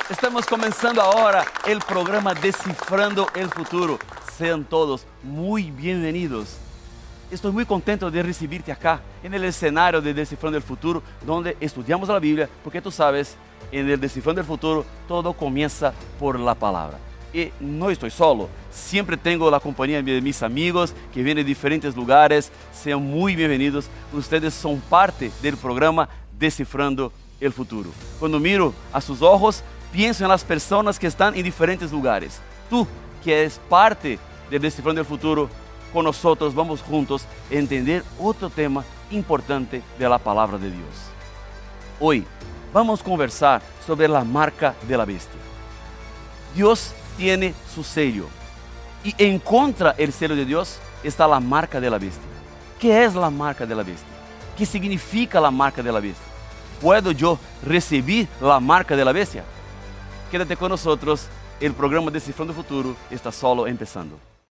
Estamos comenzando ahora el programa Descifrando el Futuro. Sean todos muy bienvenidos. Estoy muy contento de recibirte acá, en el escenario de Descifrando el Futuro, donde estudiamos la Biblia, porque tú sabes, en el Descifrando el Futuro, todo comienza por la palabra. Y no estoy solo, siempre tengo la compañía de mis amigos que vienen de diferentes lugares. Sean muy bienvenidos, ustedes son parte del programa Descifrando el Futuro. Cuando miro a sus ojos, pienso en las personas que están en diferentes lugares. Tú, que eres parte de Descifrando el Futuro, con nosotros vamos juntos a entender otro tema importante de la palabra de Dios. Hoy vamos a conversar sobre la marca de la bestia. Dios tiene su sello y en contra del sello de Dios está la marca de la bestia. ¿Qué es la marca de la bestia? ¿Qué significa la marca de la bestia? ¿Puedo yo recibir la marca de la bestia? Quédate con nosotros, el programa Descifrando el Futuro está solo empezando.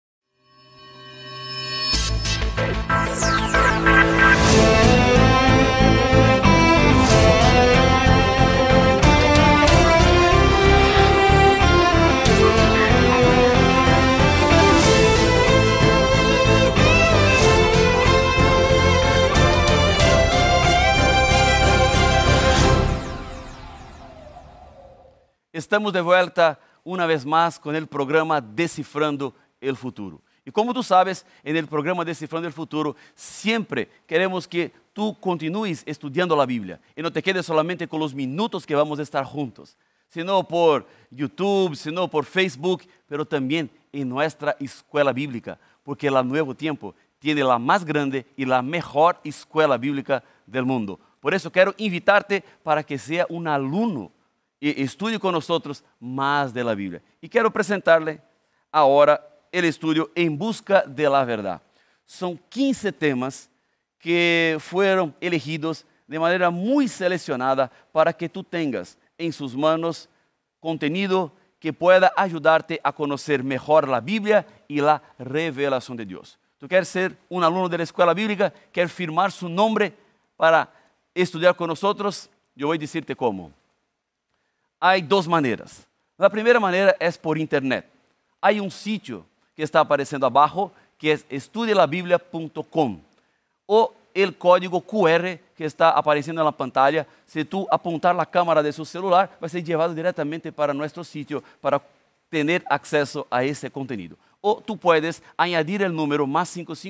Estamos de vuelta una vez más con el programa Descifrando el Futuro. Y como tú sabes, en el programa Descifrando el Futuro siempre queremos que tú continúes estudiando la Biblia y no te quedes solamente con los minutos que vamos a estar juntos, sino por YouTube, sino por Facebook, pero también en nuestra escuela bíblica, porque la Nuevo Tiempo tiene la más grande y la mejor escuela bíblica del mundo. Por eso quiero invitarte para que sea un alumno y estudie con nosotros más de la Biblia. Y quiero presentarle ahora el estudio En Busca de la Verdad. Son 15 temas que fueron elegidos de manera muy seleccionada para que tú tengas en sus manos contenido que pueda ayudarte a conocer mejor la Biblia y la revelación de Dios. ¿Tú quieres ser un alumno de la escuela bíblica? ¿Quieres firmar su nombre para estudiar con nosotros? Yo voy a decirte cómo. Hay dos maneras. La primera manera es por internet. Hay un sitio que está apareciendo abajo que es estudialabiblia.com o el código QR que está apareciendo en la pantalla. Si tú apuntar la cámara de su celular, va a ser llevado directamente para nuestro sitio para tener acceso a ese contenido. O tú puedes añadir el número más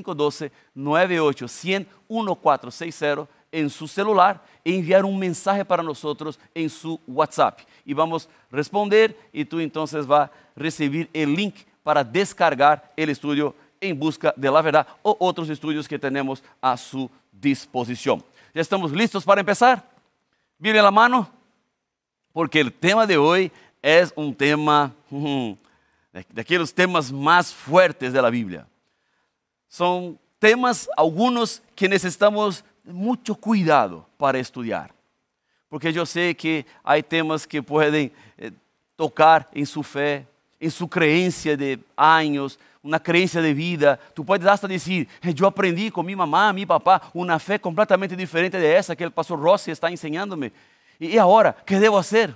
5512-98-100-1460 en su celular e enviar un mensaje para nosotros en su WhatsApp. Y vamos a responder y tú entonces vas a recibir el link para descargar el estudio En Busca de la Verdad o otros estudios que tenemos a su disposición. ¿Ya estamos listos para empezar? Biblia en la mano, porque el tema de hoy es un tema de aquellos temas más fuertes de la Biblia. Son temas, algunos que necesitamos mucho cuidado para estudiar, porque yo sé que hay temas que pueden tocar en su fe, en su creencia de años, una creencia de vida. Tú puedes hasta decir, yo aprendí con mi mamá, mi papá, una fe completamente diferente de esa que el pastor Rossi está enseñándome. Y ahora, ¿qué debo hacer?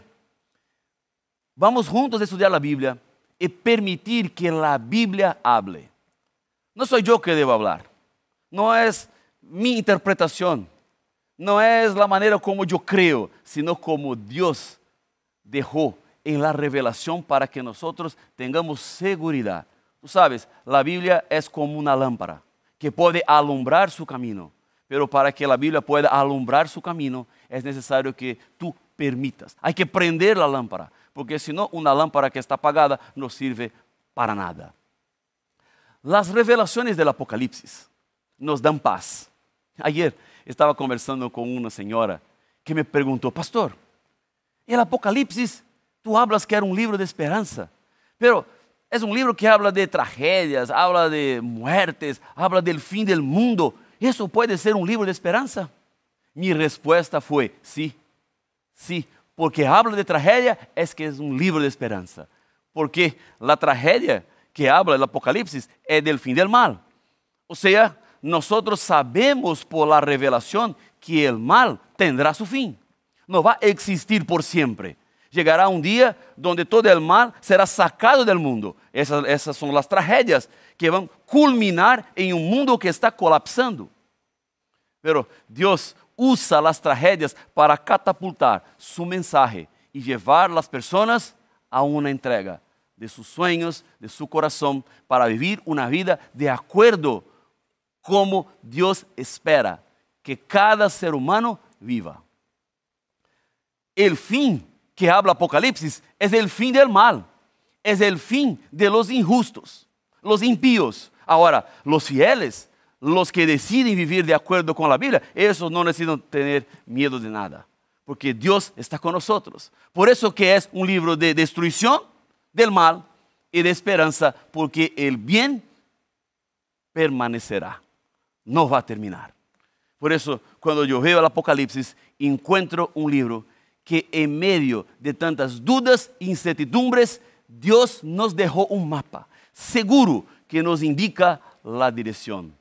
Vamos juntos a estudiar la Biblia y permitir que la Biblia hable. No soy yo que debo hablar, no es mi interpretación, no es la manera como yo creo, sino como Dios dejó en la revelación para que nosotros tengamos seguridad. Tú sabes, la Biblia es como una lámpara que puede alumbrar su camino, pero para que la Biblia pueda alumbrar su camino es necesario que tú permitas. Hay que prender la lámpara, porque si no, una lámpara que está apagada no sirve para nada. Las revelaciones del Apocalipsis nos dan paz. Ayer estaba conversando con una señora que me preguntó, pastor, el Apocalipsis, tú hablas que era un libro de esperanza, pero es un libro que habla de tragedias, habla de muertes, habla del fin del mundo. ¿Eso puede ser un libro de esperanza? Mi respuesta fue, sí, porque habla de tragedia, es que es un libro de esperanza. Porque la tragedia que habla el Apocalipsis es del fin del mal. O sea, nosotros sabemos por la revelación que el mal tendrá su fin. No va a existir por siempre. Llegará un día donde todo el mal será sacado del mundo. Esas son las tragedias que van a culminar en un mundo que está colapsando. Pero Dios usa las tragedias para catapultar su mensaje y llevar a las personas a una entrega de sus sueños, de su corazón, para vivir una vida de acuerdo como Dios espera que cada ser humano viva. El fin que habla Apocalipsis es el fin del mal, es el fin de los injustos, los impíos. Ahora, los fieles, los que deciden vivir de acuerdo con la Biblia, esos no necesitan tener miedo de nada, porque Dios está con nosotros. Por eso que es un libro de destrucción del mal y de esperanza, porque el bien permanecerá, no va a terminar. Por eso, cuando yo veo el Apocalipsis, encuentro un libro que en medio de tantas dudas e incertidumbres, Dios nos dejó un mapa seguro que nos indica la dirección.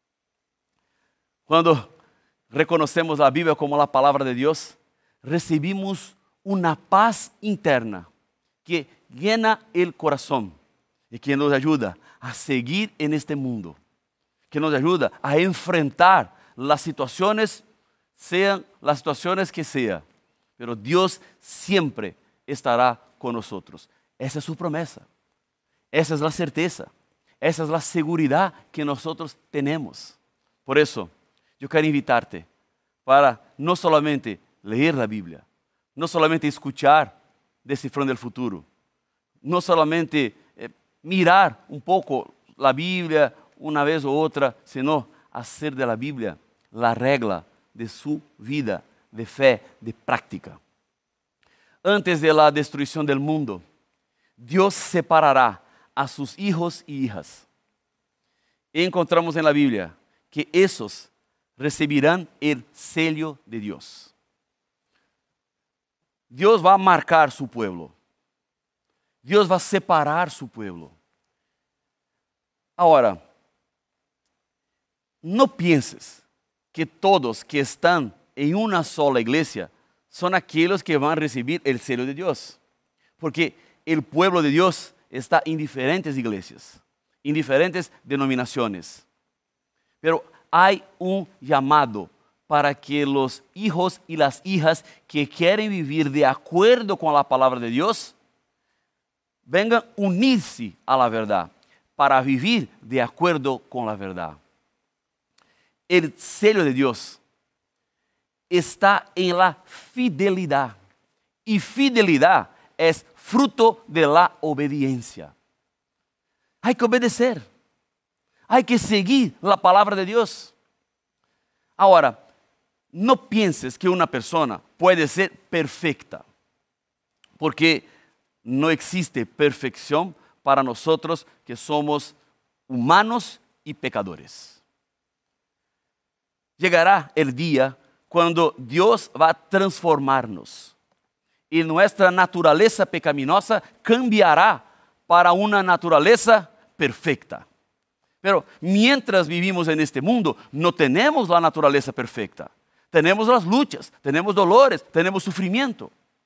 Cuando reconocemos la Biblia como la palabra de Dios, recibimos una paz interna que llena el corazón y que nos ayuda a seguir en este mundo, que nos ayuda a enfrentar las situaciones, sean las situaciones que sean, pero Dios siempre estará con nosotros. Esa es su promesa, esa es la certeza, esa es la seguridad que nosotros tenemos. Por eso, yo quiero invitarte para no solamente leer la Biblia, no solamente escuchar Descifrando el Futuro, no solamente mirar un poco la Biblia una vez u otra, sino hacer de la Biblia la regla de su vida, de fe, de práctica. Antes de la destrucción del mundo, Dios separará a sus hijos y hijas. Y encontramos en la Biblia que esos recibirán el sello de Dios. Dios va a marcar su pueblo. Dios va a separar su pueblo. Ahora, no pienses que todos que están en una sola iglesia son aquellos que van a recibir el sello de Dios. Porque el pueblo de Dios está en diferentes iglesias, en diferentes denominaciones. Pero hay un llamado para que los hijos y las hijas que quieren vivir de acuerdo con la palabra de Dios vengan a unirse a la verdad, para vivir de acuerdo con la verdad. El sello de Dios está en la fidelidad, y fidelidad es fruto de la obediencia. Hay que obedecer, hay que seguir la palabra de Dios. Ahora, no pienses que una persona puede ser perfecta, porque no existe perfección para nosotros que somos humanos y pecadores. Llegará el día cuando Dios va a transformarnos y nuestra naturaleza pecaminosa cambiará para una naturaleza perfecta. Pero mientras vivimos en este mundo, no tenemos la naturaleza perfecta. Tenemos las luchas, tenemos dolores, tenemos sufrimiento.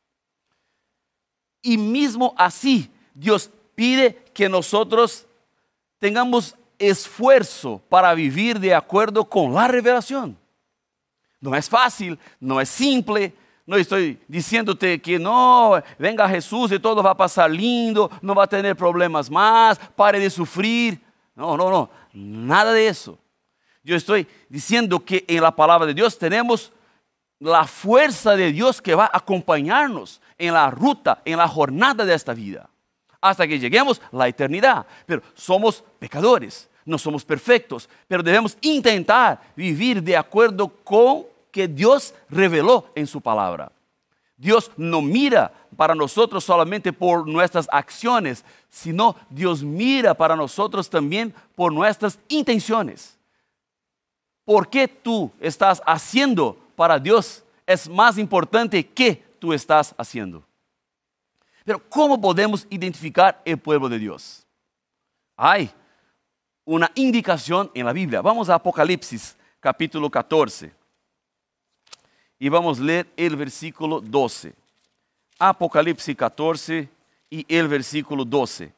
Y mismo así, Dios pide que nosotros tengamos esfuerzo para vivir de acuerdo con la revelación. No es fácil, no es simple. No estoy diciéndote que no, venga Jesús y todo va a pasar lindo, no va a tener problemas más, pare de sufrir. No, nada de eso. Yo estoy diciendo que en la palabra de Dios tenemos la fuerza de Dios que va a acompañarnos en la ruta, en la jornada de esta vida, hasta que lleguemos a la eternidad. Pero somos pecadores, no somos perfectos, pero debemos intentar vivir de acuerdo con que Dios reveló en su palabra. Dios no mira para nosotros solamente por nuestras acciones, sino Dios mira para nosotros también por nuestras intenciones. ¿Por qué tú estás haciendo para Dios? Es más importante que tú estás haciendo. Pero ¿cómo podemos identificar el pueblo de Dios? Hay una indicación en la Biblia. Vamos a Apocalipsis, capítulo 14. Y vamos a leer el versículo 12. Apocalipsis 14 y el versículo 12.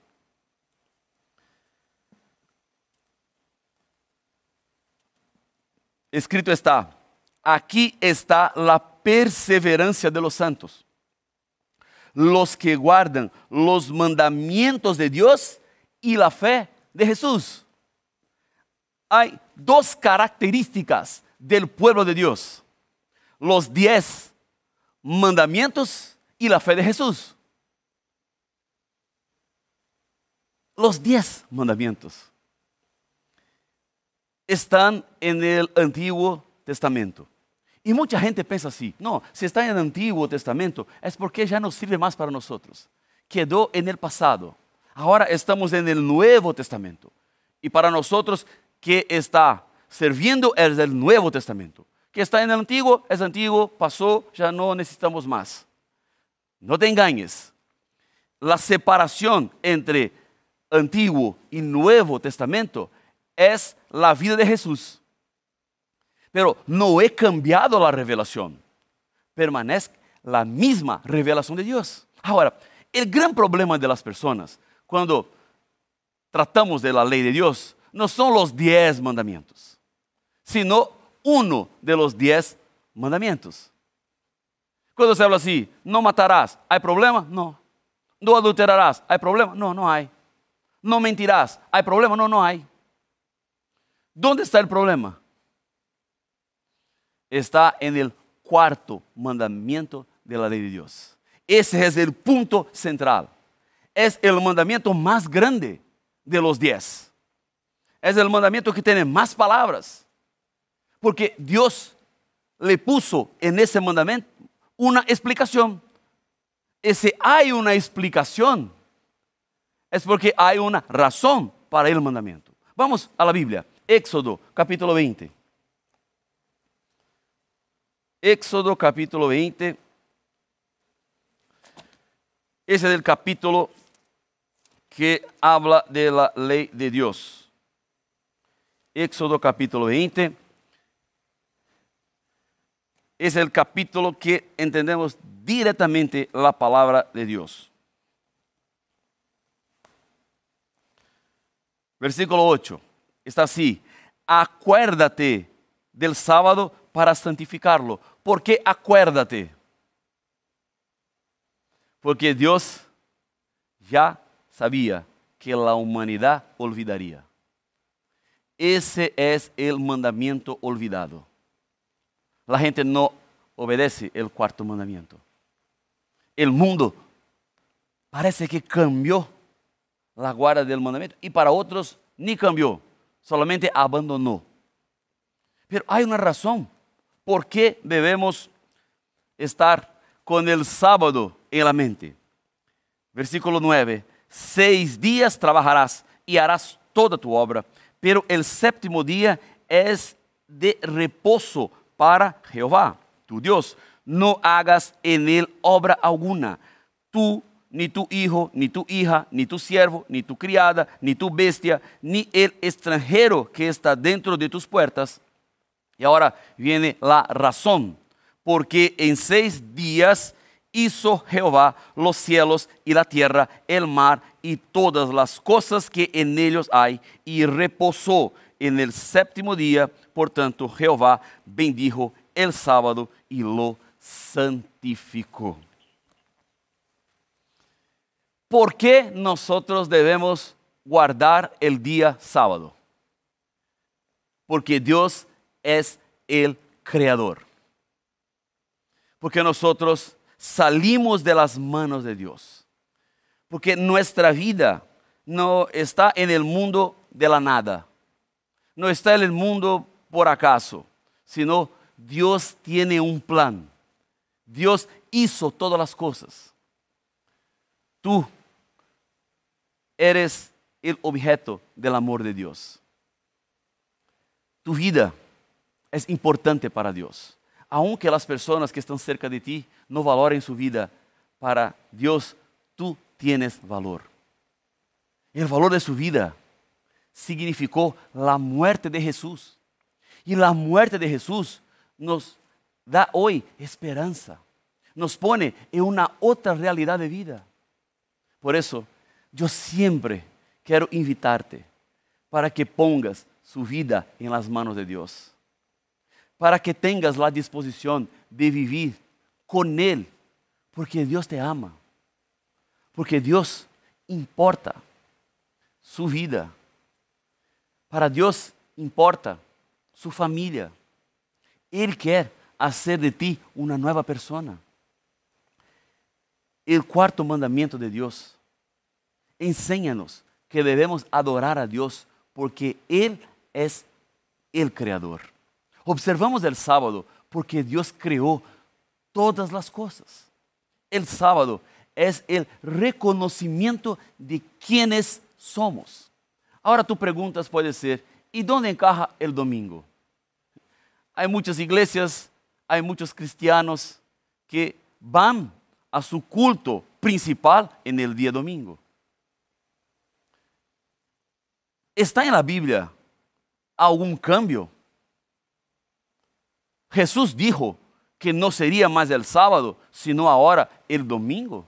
Escrito está, aquí está la perseverancia de los santos, los que guardan los mandamientos de Dios y la fe de Jesús. Hay dos características del pueblo de Dios: los 10 mandamientos y la fe de Jesús. Los 10 mandamientos están en el Antiguo Testamento. Y mucha gente piensa así: no, si está en el Antiguo Testamento es porque ya no sirve más para nosotros. Quedó en el pasado. Ahora estamos en el Nuevo Testamento. Y para nosotros, que está sirviendo es el Nuevo Testamento. Que está en el Antiguo, es antiguo, pasó, ya no necesitamos más. No te engañes. La separación entre Antiguo y Nuevo Testamento es la vida de Jesús. Pero no he cambiado la revelación. Permanece la misma revelación de Dios. Ahora, el gran problema de las personas cuando tratamos de la ley de Dios no son los 10 mandamientos, sino uno de los 10 mandamientos. Cuando se habla así, no matarás, ¿hay problema? No. No adulterarás, ¿hay problema? No, no hay. No mentirás, ¿hay problema? No, no hay. ¿Dónde está el problema? Está en el cuarto mandamiento de la ley de Dios. Ese es el punto central. Es el mandamiento más grande de los 10. Es el mandamiento que tiene más palabras. Porque Dios le puso en ese mandamiento una explicación. Y si hay una explicación, es porque hay una razón para el mandamiento. Vamos a la Biblia. Éxodo capítulo 20. Éxodo capítulo 20. Ese es el capítulo que habla de la ley de Dios. Éxodo capítulo 20. Es el capítulo que entendemos directamente la palabra de Dios. Versículo 8. Está así: acuérdate del sábado para santificarlo. ¿Por qué acuérdate? Porque Dios ya sabía que la humanidad olvidaría. Ese es el mandamiento olvidado. La gente no obedece el cuarto mandamiento. El mundo parece que cambió la guarda del mandamiento y para otros ni cambió, solamente abandonó. Pero hay una razón por qué debemos estar con el sábado en la mente. Versículo 9. 6 días trabajarás y harás toda tu obra, pero el séptimo día es de reposo para Jehová, tu Dios. No hagas en él obra alguna. Tú, ni tu hijo, ni tu hija, ni tu siervo, ni tu criada, ni tu bestia, ni el extranjero que está dentro de tus puertas. Y ahora viene la razón. Porque en 6 días hizo Jehová los cielos y la tierra, el mar y todas las cosas que en ellos hay, y reposó en el séptimo día. Por tanto, Jehová bendijo el sábado y lo santificó. ¿Por qué nosotros debemos guardar el día sábado? Porque Dios es el creador. Porque nosotros salimos de las manos de Dios. Porque nuestra vida no está en el mundo de la nada. No está en el mundo por acaso, sino Dios tiene un plan. Dios hizo todas las cosas. Tú eres el objeto del amor de Dios. Tu vida es importante para Dios. Aunque las personas que están cerca de ti no valoren su vida, para Dios tú tienes valor. El valor de su vida significó la muerte de Jesús. Y la muerte de Jesús nos da hoy esperanza. nos pone en una otra realidad de vida. Por eso, yo siempre quiero invitarte para que pongas su vida en las manos de Dios, para que tengas la disposición de vivir con Él, porque Dios te ama, porque Dios importa su vida, para Dios importa su familia. Él quiere hacer de ti una nueva persona. El cuarto mandamiento de Dios enséñanos que debemos adorar a Dios porque Él es el Creador. Observamos el sábado porque Dios creó todas las cosas. El sábado es el reconocimiento de quiénes somos. Ahora tu pregunta puede ser, ¿y dónde encaja el domingo? Hay muchas iglesias, hay muchos cristianos que van a su culto principal en el día domingo. ¿Está en la Biblia algún cambio? Jesús dijo que no sería más el sábado, sino ahora el domingo.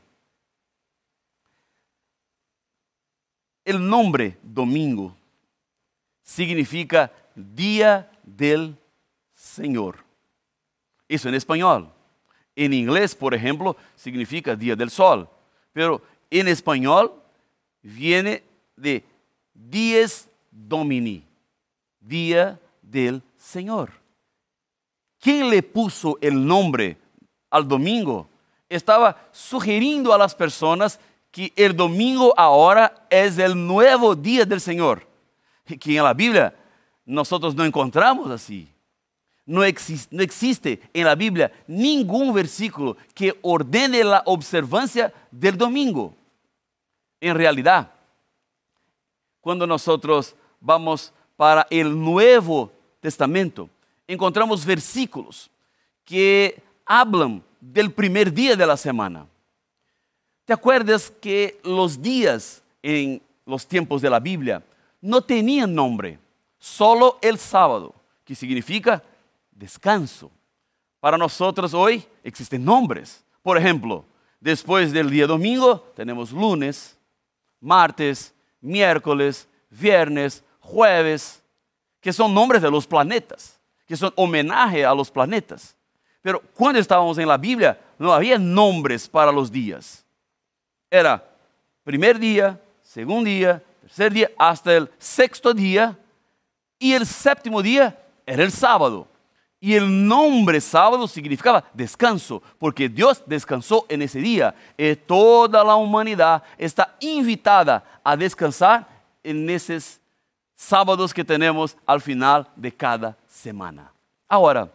El nombre domingo significa día del Señor. Eso en español. En inglés, por ejemplo, significa día del sol. Pero en español viene de dies domini, día del Señor. ¿Quién le puso el nombre al domingo? Estaba sugiriendo a las personas que el domingo ahora es el nuevo día del Señor. Que en la Biblia nosotros no encontramos así. No existe en la Biblia ningún versículo que ordene la observancia del domingo. En realidad, cuando nosotros vamos para el Nuevo Testamento, encontramos versículos que hablan del primer día de la semana. ¿Te acuerdas que los días en los tiempos de la Biblia no tenían nombre? Solo el sábado, que significa descanso. Para nosotros hoy existen nombres. Por ejemplo, después del día domingo tenemos lunes, martes, miércoles, viernes, jueves, que son nombres de los planetas, que son homenaje a los planetas. Pero cuando estábamos en la Biblia no había nombres para los días. Era primer día, segundo día, tercer día, hasta el sexto día, y el séptimo día era el sábado. Y el nombre sábado significaba descanso, porque Dios descansó en ese día. Y toda la humanidad está invitada a descansar en esos sábados que tenemos al final de cada semana. Ahora,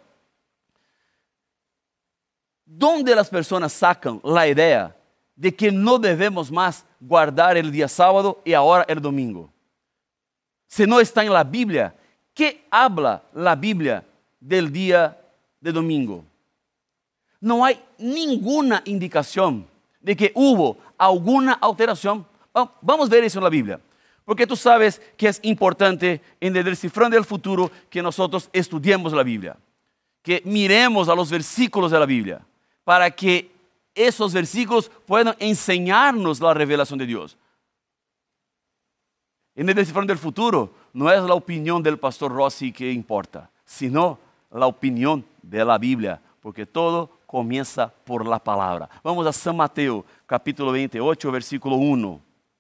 ¿dónde las personas sacan la idea de que no debemos más guardar el día sábado y ahora el domingo? Si no está en la Biblia, ¿qué habla la Biblia del día de domingo? No hay ninguna indicación de que hubo alguna alteración. Vamos a ver eso en la Biblia, porque tú sabes que es importante en el Descifrando el Futuro que nosotros estudiemos la Biblia, que miremos a los versículos de la Biblia, para que esos versículos puedan enseñarnos la revelación de Dios. En el Descifrando el Futuro no es la opinión del pastor Rossi que importa, sino la opinión de la Biblia, porque todo comienza por la palabra. Vamos a San Mateo, capítulo 28, versículo 1.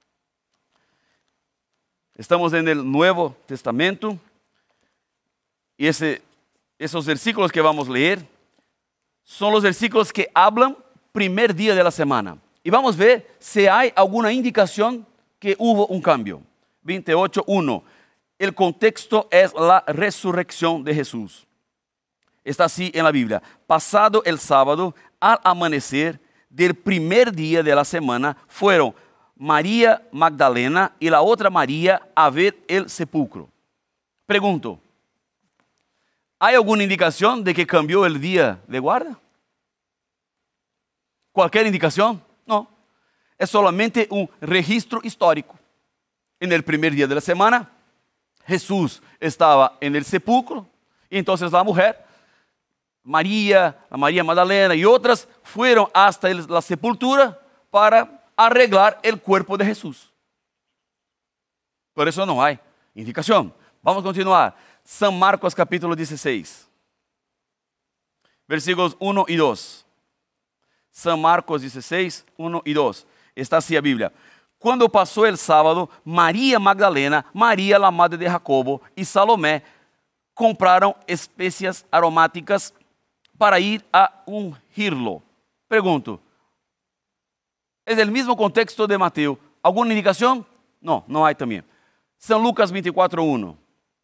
Estamos en el Nuevo Testamento y esos versículos que vamos a leer son los versículos que hablan primer día de la semana. Y vamos a ver si hay alguna indicación que hubo un cambio. 28:1. El contexto es la resurrección de Jesús. Está así en la Biblia. Pasado el sábado, al amanecer del primer día de la semana, fueron María Magdalena y la otra María a ver el sepulcro. Pregunto, ¿hay alguna indicación de que cambió el día de guarda? ¿Cualquier indicación? No. Es solamente un registro histórico. En el primer día de la semana, Jesús estaba en el sepulcro y entonces la mujer María, la María Magdalena y otras fueron hasta la sepultura para arreglar el cuerpo de Jesús. Por eso no hay indicación. Vamos a continuar. San Marcos capítulo 16, versículos 1 y 2. San Marcos 16, 1 y 2. Está así la Biblia. Cuando pasó el sábado, María Magdalena, María la madre de Jacobo y Salomé compraron especias aromáticas para ir a ungirlo. Pregunto, ¿es el mismo contexto de Mateo? ¿Alguna indicación? No, no hay también. San Lucas 24:1.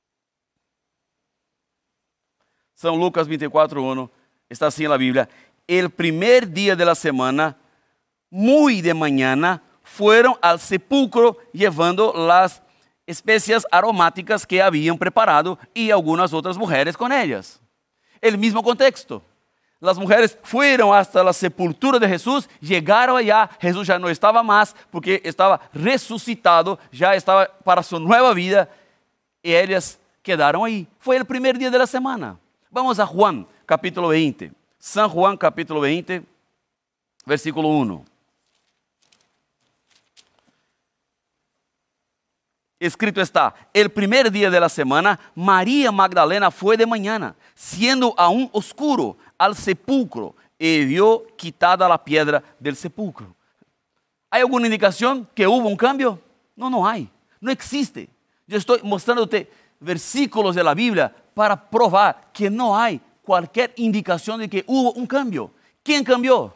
San Lucas 24:1 está así en la Biblia. El primer día de la semana, muy de mañana, fueron al sepulcro llevando las especias aromáticas que habían preparado y algunas otras mujeres con ellas. El mismo contexto. Las mujeres fueron hasta la sepultura de Jesús, llegaron allá, Jesús ya no estaba más porque estaba resucitado, ya estaba para su nueva vida y ellas quedaron ahí. Fue el primer día de la semana. Vamos a Juan, capítulo 20. San Juan, capítulo 20, versículo 1. Escrito está, el primer día de la semana, María Magdalena fue de mañana, siendo aún oscuro, al sepulcro y vio quitada la piedra del sepulcro. ¿Hay alguna indicación que hubo un cambio? No, no hay. No existe. Yo estoy mostrándote versículos de la Biblia para probar que no hay cualquier indicación de que hubo un cambio. ¿Quién cambió?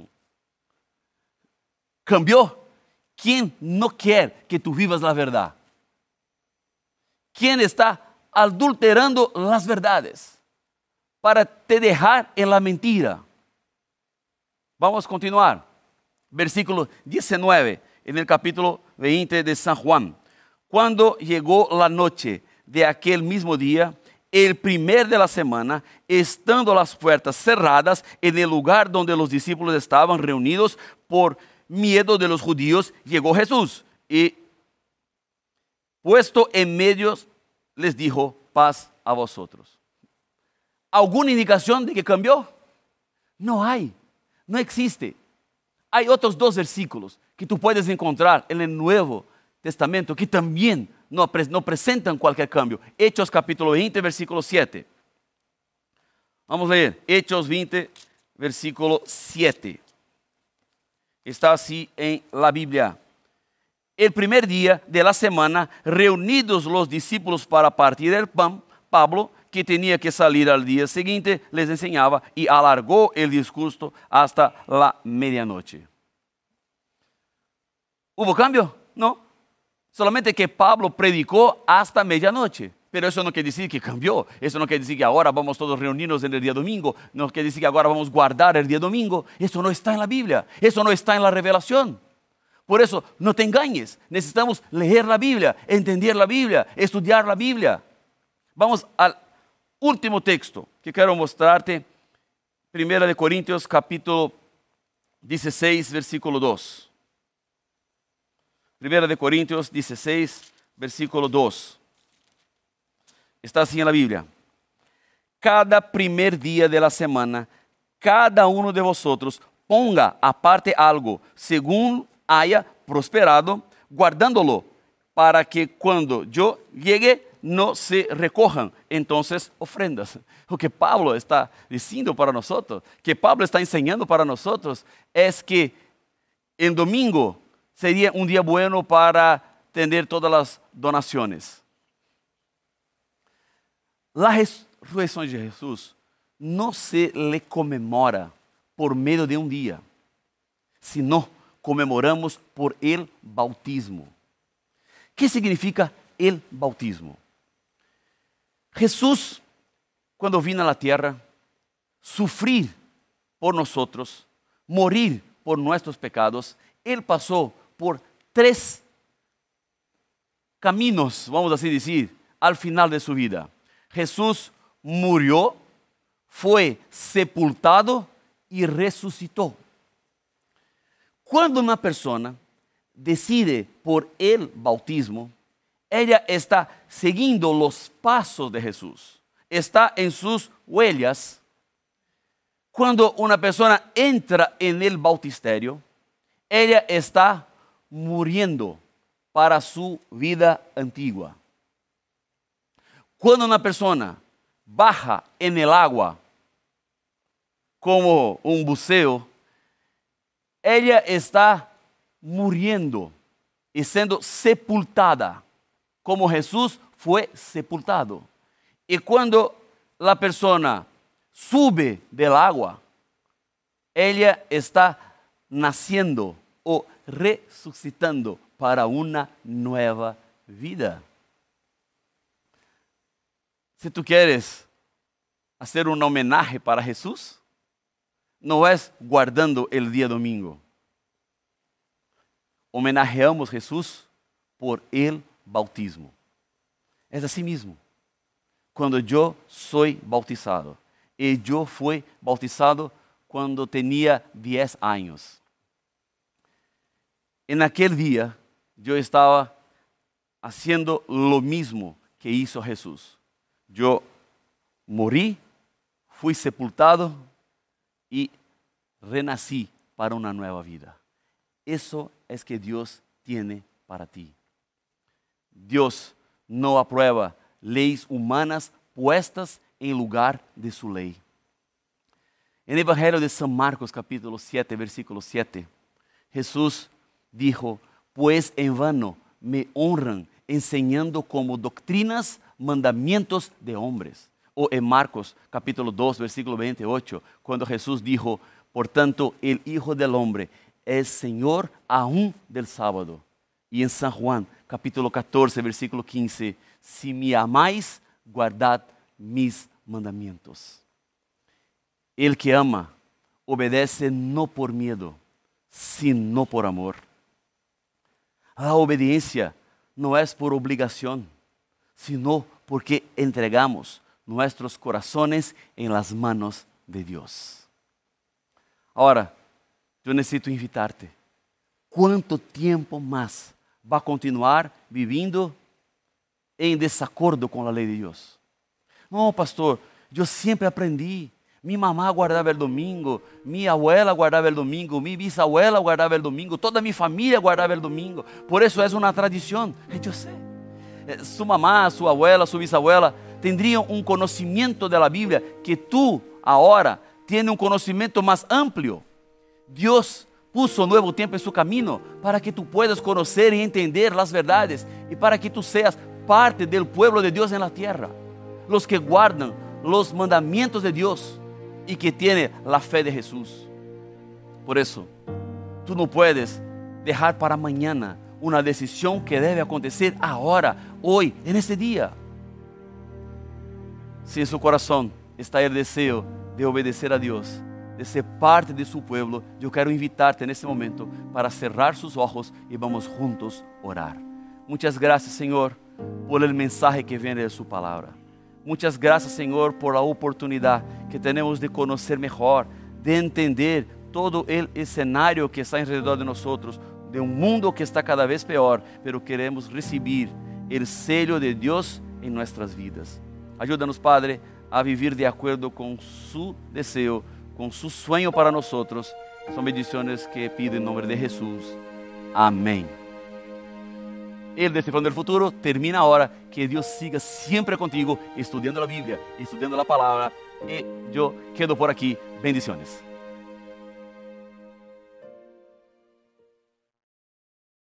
Cambió quien no quiere que tú vivas la verdad. ¿Quién está adulterando las verdades para te dejar en la mentira? Vamos a continuar. Versículo 19, en el capítulo 20 de San Juan. Cuando llegó la noche de aquel mismo día, el primer de la semana, estando las puertas cerradas en el lugar donde los discípulos estaban reunidos por miedo de los judíos, llegó Jesús y puesto en medio les dijo, paz a vosotros. ¿Alguna indicación de que cambió? No hay, no existe. Hay otros dos versículos que tú puedes encontrar en el Nuevo Testamento que también no presentan cualquier cambio. Hechos capítulo 20, versículo 7. Vamos a leer. Hechos 20, versículo 7. Está así en la Biblia. El primer día de la semana, reunidos los discípulos para partir el pan, Pablo, que tenía que salir al día siguiente, les enseñaba y alargó el discurso hasta la medianoche. ¿Hubo cambio? No. Solamente que Pablo predicó hasta medianoche. Pero eso no quiere decir que cambió. Eso no quiere decir que ahora vamos todos reunirnos en el día domingo. No quiere decir que ahora vamos a guardar el día domingo. Eso no está en la Biblia. Eso no está en la revelación. Por eso, no te engañes. Necesitamos leer la Biblia, entender la Biblia, estudiar la Biblia. Vamos al último texto que quiero mostrarte. 1 Corintios capítulo 16, versículo 2. 1 Corintios 16, versículo 2. Está así en la Biblia. Cada primer día de la semana, cada uno de vosotros ponga aparte algo, según haya prosperado, guardándolo, para que cuando yo llegue no se recojan entonces ofrendas. Lo que Pablo está diciendo para nosotros, que Pablo está enseñando para nosotros, es que el domingo sería un día bueno para tener todas las donaciones. La resurrección de Jesús no se le conmemora por medio de un día, sino conmemoramos por el bautismo. ¿Qué significa el bautismo? Jesús, cuando vino a la tierra, sufrir por nosotros, morir por nuestros pecados, Él pasó por 3 caminos, vamos así decir, al final de su vida. Jesús murió, fue sepultado y resucitó. Cuando una persona decide por el bautismo, ella está siguiendo los pasos de Jesús, está en sus huellas Cuando una persona entra en el bautisterio, ella está muriendo para su vida antigua. Cuando una persona baja en el agua como un buceo, ella está muriendo y siendo sepultada, como Jesús fue sepultado. Y cuando la persona sube del agua, ella está naciendo o resucitando para una nueva vida. Si tú quieres hacer un homenaje para Jesús, no es guardando el día domingo. Homenajeamos a Jesús por el bautismo. Es así mismo. Cuando yo soy bautizado, y yo fui bautizado cuando tenía 10 años. En aquel día yo estaba haciendo lo mismo que hizo Jesús. Yo morí, fui sepultado y renací para una nueva vida. Eso es que Dios tiene para ti. Dios no aprueba leyes humanas puestas en lugar de su ley. En el Evangelio de San Marcos, capítulo 7, versículo 7, Jesús dijo: pues en vano me honran enseñando como doctrinas mandamientos de hombres. O en Marcos capítulo 2, versículo 28, cuando Jesús dijo: por tanto, el Hijo del Hombre es Señor aún del sábado. Y en San Juan capítulo 14, versículo 15, si me amáis, guardad mis mandamientos. El que ama obedece no por miedo, sino por amor. La obediencia no es por obligación, sino porque entregamos nuestros corazones en las manos de Dios. Ahora, yo necesito invitarte. ¿Cuánto tiempo más va a continuar viviendo en desacuerdo con la ley de Dios? No, pastor, yo siempre aprendí. Mi mamá guardaba el domingo, mi abuela guardaba el domingo, mi bisabuela guardaba el domingo, toda mi familia guardaba el domingo. Por eso es una tradición. Yo sé. Su mamá, su abuela, su bisabuela tendrían un conocimiento de la Biblia que tú ahora tienes un conocimiento más amplio. Dios puso un nuevo tiempo en su camino para que tú puedas conocer y entender las verdades y para que tú seas parte del pueblo de Dios en la tierra. Los que guardan los mandamientos de Dios y que tienen la fe de Jesús. Por eso, tú no puedes dejar para mañana una decisión que debe acontecer ahora, hoy, en este día. Si en su corazón está el deseo de obedecer a Dios, de ser parte de su pueblo, yo quiero invitarte en este momento para cerrar sus ojos y vamos juntos a orar. Muchas gracias, Señor, por el mensaje que viene de su palabra. Muchas gracias, Señor, por la oportunidad que tenemos de conocer mejor, de entender todo el escenario que está alrededor de nosotros, de un mundo que está cada vez peor, pero queremos recibir el sello de Dios en nuestras vidas. Ayúdanos, Padre, a vivir de acuerdo con su deseo, con su sueño para nosotros. Son bendiciones que pido en nombre de Jesús. Amén. El Descifrando el Futuro termina ahora. Que Dios siga siempre contigo, estudiando la Biblia, estudiando la palabra. Y yo quedo por aquí. Bendiciones.